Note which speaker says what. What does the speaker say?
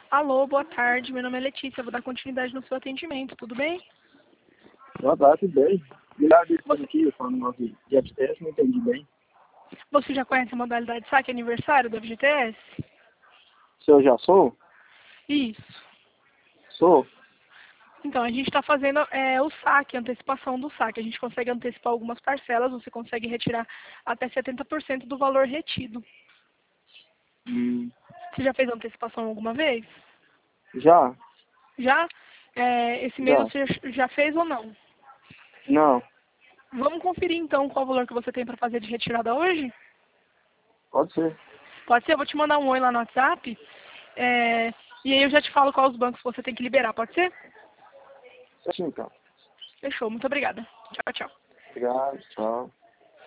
Speaker 1: Alô, boa tarde. Meu nome é Letícia. Eu vou dar continuidade no seu atendimento, tudo bem?
Speaker 2: Boa tarde, tudo bem? Obrigado por
Speaker 1: Você,
Speaker 2: estar aqui, falando de FTS, não entendi bem.
Speaker 1: você já conhece a modalidade saque aniversário do FGTS?
Speaker 2: Se eu já sou?
Speaker 1: Isso.
Speaker 2: Sou?
Speaker 1: Então, a gente está fazendo o saque, a antecipação do saque. A gente consegue antecipar algumas parcelas, você consegue retirar até 70% do valor retido.
Speaker 2: Hum,
Speaker 1: Você já fez antecipação alguma vez?
Speaker 2: já?
Speaker 1: Já? Esse mês
Speaker 2: Já?
Speaker 1: você já fez ou não?
Speaker 2: Não,
Speaker 1: Vamos conferir então qual o valor que você tem para fazer de retirada hoje?
Speaker 2: pode ser.
Speaker 1: Pode ser? Eu vou te mandar um oi lá no WhatsApp. E aí eu já te falo quais os bancos você tem que liberar, pode ser?
Speaker 2: Certinho, então.
Speaker 1: Fechou, muito obrigada. Tchau, tchau.
Speaker 2: Obrigado, tchau.